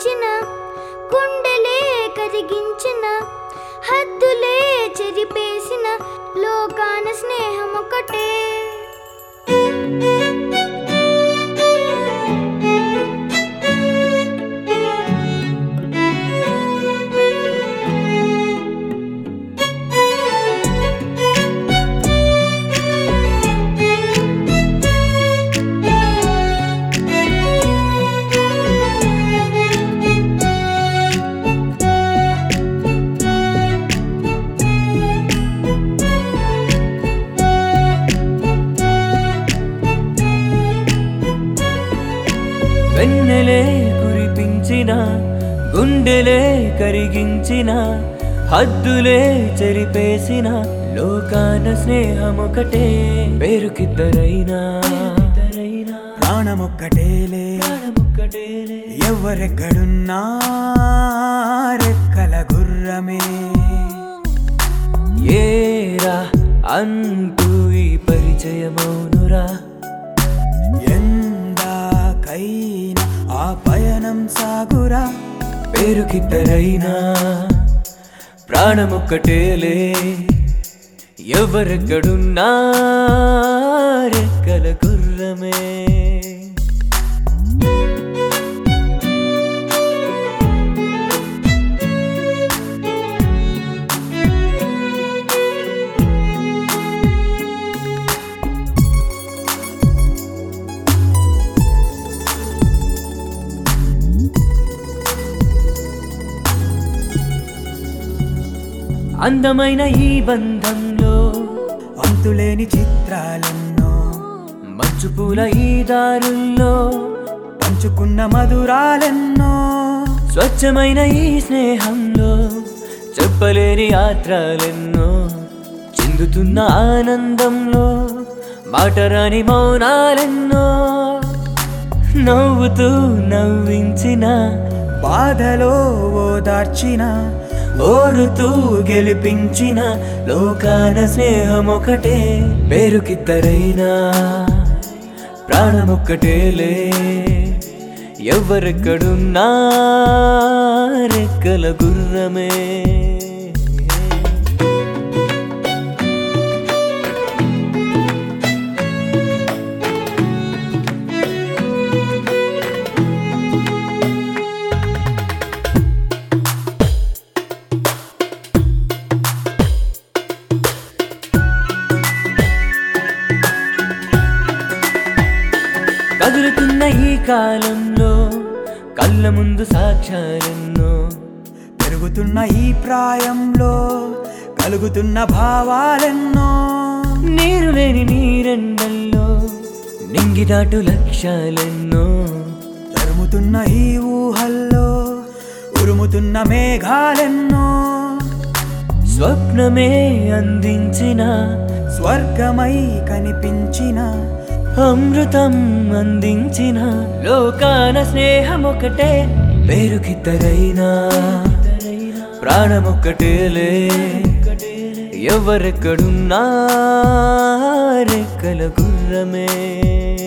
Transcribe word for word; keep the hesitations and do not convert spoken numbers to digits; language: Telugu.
కురిపించిన గుండెలే కరిగించిన హద్దులే చెరిపేసిన లోకాన స్నేహం ఒకటే. వెన్నెలే కురిపించిన గుండెలే కరిగించిన హద్దులే చెరిపేసిన లోకాన స్నేహమొకటే. పేరుకిద్దరైనా ప్రాణమొక్కటేలే ఎవరెక్కడున్నా రెక్కల గుర్రమే. ఏరా అంటూ ఈ పరిచయమౌనురా, ఎందాకైనా ఆ పయనం సాగురా. పేరుకిద్దరైనా ప్రాణమొక్కటేలే ఎవరెక్కడున్నా రెక్కల గుర్రమే. అందమైన ఈ బంధంలో అంతులేని చిత్రాలెన్నో, మంచుపూల ఈ దారుల్లో పంచుకున్న మధురాలెన్నో. స్వచ్ఛమైన ఈ స్నేహంలో చెప్పలేని యాత్రలెన్నో, చిందుతున్న ఆనందంలో మాటరాని మౌనాలెన్నో. నవ్వుతూ నవ్వించిన బాధలో ఓదార్చిన, ఓడుతూ గెలిపించిన లోకాన స్నేహమొకటే. పేరుకిద్దరైనా ప్రాణమొక్కటేలే ఎవరెక్కడున్నా రెక్కల గుర్రమే. కదులుతున్న ఈ కాలంలో కళ్ళ ముందు సాక్ష్యాలెన్నో, పెరుగుతున్న ఈ ప్రాయంలో కలుగుతున్న భావాలెన్నో. నీరు లేని నీరెండల్లో నింగిదాటు లక్ష్యాలెన్నో, తరుముతున్న ఈ ఊహల్లో ఉరుముతున్న మేఘాలెన్నో. స్వప్నమే అందించిన స్వర్గమై కనిపించిన అమృతం అందించిన లోకాన స్నేహమొకటే. పేరుకిద్దరైనా ప్రాణమొక్కటేలే ఎవరెక్కడున్నా రెక్కల గుర్రమే.